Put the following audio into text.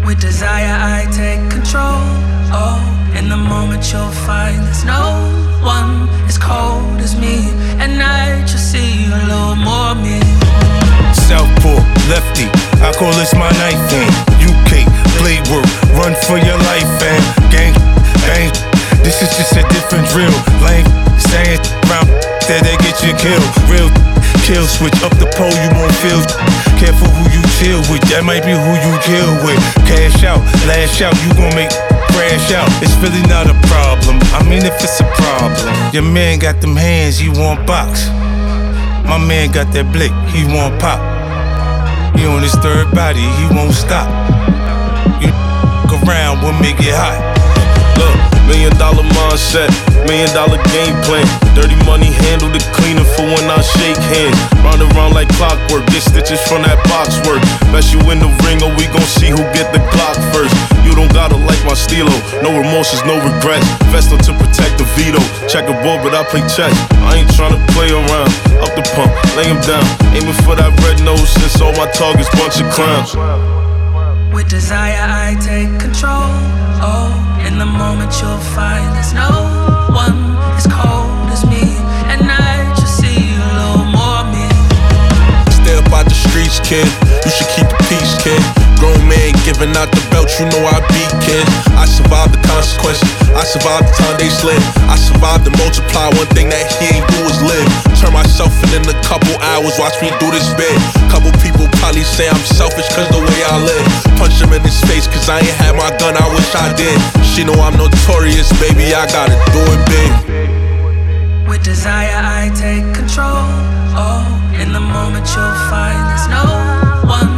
With desire I take control. Oh, in the moment you'll find there's no one as cold as me. At night you'll see a little more me. Southpaw, lefty, I call this my knife game. UK, blade work, run for your life, fam. Gang, gang, this is just a different drill. Lame, saying round that they get you killed. Real kill switch, up the pole you won't feel. Careful who you chill with, that might be who you kill with. Cash out, lash out, you gon' make crash out. It's really not a problem, I mean if it's a problem. Your man got them hands, he want box. My man got that blick, he want pop. He on his third body, he won't stop. You around, we'll make it hot. Look, $1 million mindset, $1 million game plan. Dirty money handled it cleaner for when I shake hands. Round and round like clockwork, get stitches from that box work. Best you in the ring or we gon' see who get the clock first. You don't gotta like my stilo, no remorses, no regrets. Vesto to protect the veto, check a board but I play chess. I ain't tryna play around, up the pump, lay him down. Aiming for that red nose since all my targets bunch of clowns. With desire I take control. Oh, in the moment you'll find there's no one as cold as me. At night you'll see a little more me. Stay up out the streets, kid. You should keep the peace, kid. Grown man giving out the belt, you know I beat, kid. I survived the consequences, I survived the time they slid. I survived to multiply, one thing that he ain't do is live. Turn myself in a couple hours, watch me do this bit. Couple people probably say I'm selfish cause the way I live. Punch him in his face cause I ain't had my gun, I wish I did. She know I'm notorious, baby, I gotta do it big. With desire I take control. Oh, in the moment you'll find there's no one